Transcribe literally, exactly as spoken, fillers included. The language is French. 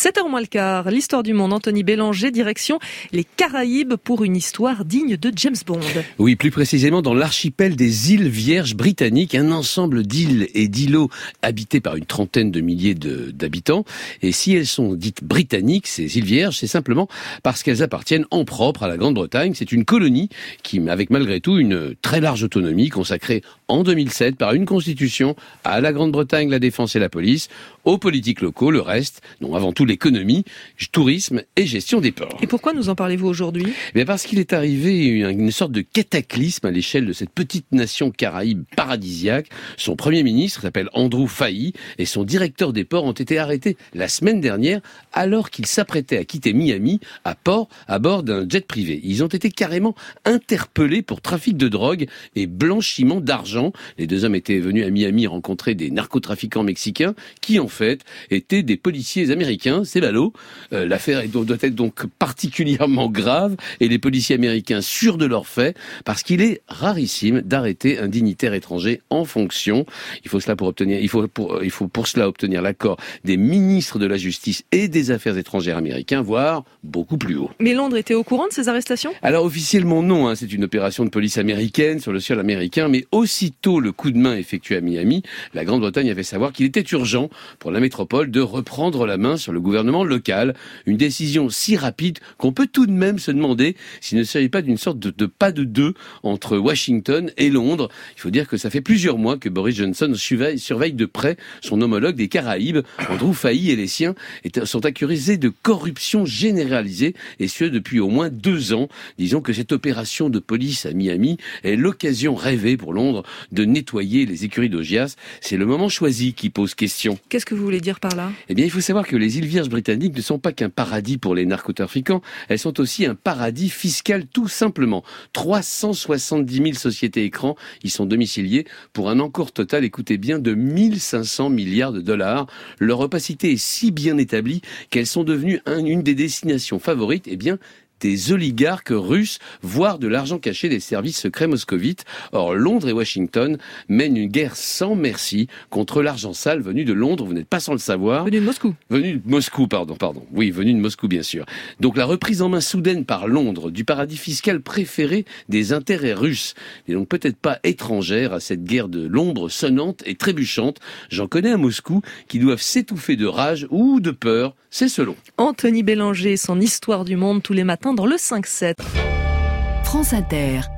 sept heures moins le quart, l'histoire du monde. Anthony Bélanger, direction les Caraïbes pour une histoire digne de James Bond. Oui, plus précisément dans l'archipel des îles Vierges britanniques, un ensemble d'îles et d'îlots habités par une trentaine de milliers de, d'habitants. Et si elles sont dites britanniques, ces îles Vierges, c'est simplement parce qu'elles appartiennent en propre à la Grande-Bretagne. C'est une colonie qui, avec malgré tout une très large autonomie, consacrée en deux mille sept par une constitution à la Grande-Bretagne, la défense et la police, aux politiques locaux, le reste, non, avant tout l'économie, tourisme et gestion des ports. Et pourquoi nous en parlez-vous aujourd'hui ? Eh parce qu'il est arrivé une, une sorte de cataclysme à l'échelle de cette petite nation caraïbe paradisiaque. Son premier ministre s'appelle Andrew Fahie et son directeur des ports ont été arrêtés la semaine dernière alors qu'ils s'apprêtaient à quitter Miami à port à bord d'un jet privé. Ils ont été carrément interpellés pour trafic de drogue et blanchiment d'argent. Les deux hommes étaient venus à Miami rencontrer des narcotrafiquants mexicains qui en fait étaient des policiers américains. C'est ballot. Euh, l'affaire est, doit être donc particulièrement grave et les policiers américains sûrs de leurs faits parce qu'il est rarissime d'arrêter un dignitaire étranger en fonction. Il faut cela pour obtenir, il faut pour, il faut pour cela obtenir l'accord des ministres de la Justice et des Affaires étrangères américains, voire beaucoup plus haut. Mais Londres était au courant de ces arrestations ? Alors officiellement non, hein, c'est une opération de police américaine sur le sol américain, mais aussitôt le coup de main effectué à Miami, la Grande-Bretagne a fait savoir qu'il était urgent pour la métropole de reprendre la main sur le gouvernement local. Une décision si rapide qu'on peut tout de même se demander s'il ne s'agit pas d'une sorte de, de pas de deux entre Washington et Londres. Il faut dire que ça fait plusieurs mois que Boris Johnson surveille, surveille de près son homologue des Caraïbes. Andrew Fahie et les siens sont accusés de corruption généralisée et ce depuis au moins deux ans. Disons que cette opération de police à Miami est l'occasion rêvée pour Londres de nettoyer les écuries d'Augias. C'est le moment choisi qui pose question. Qu'est-ce que vous voulez dire par là ? Eh bien, il faut savoir que les îles Vierges britanniques ne sont pas qu'un paradis pour les narcotrafiquants, elles sont aussi un paradis fiscal tout simplement. trois cent soixante-dix mille sociétés écrans y sont domiciliées pour un encours total, écoutez bien, de mille cinq cents milliards de dollars. Leur opacité est si bien établie qu'elles sont devenues un, une des destinations favorites, eh bien, des oligarques russes, voire de l'argent caché des services secrets moscovites. Or, Londres et Washington mènent une guerre sans merci contre l'argent sale venu de Londres, vous n'êtes pas sans le savoir. Venu de Moscou. Venu de Moscou, pardon, pardon. Oui, venu de Moscou, bien sûr. Donc, la reprise en main soudaine par Londres du paradis fiscal préféré des intérêts russes n'est donc peut-être pas étrangère à cette guerre de l'ombre sonnante et trébuchante. J'en connais à Moscou qui doivent s'étouffer de rage ou de peur, c'est selon. Anthony Bélanger, son histoire du monde tous les matins dans le cinq sept. France Inter.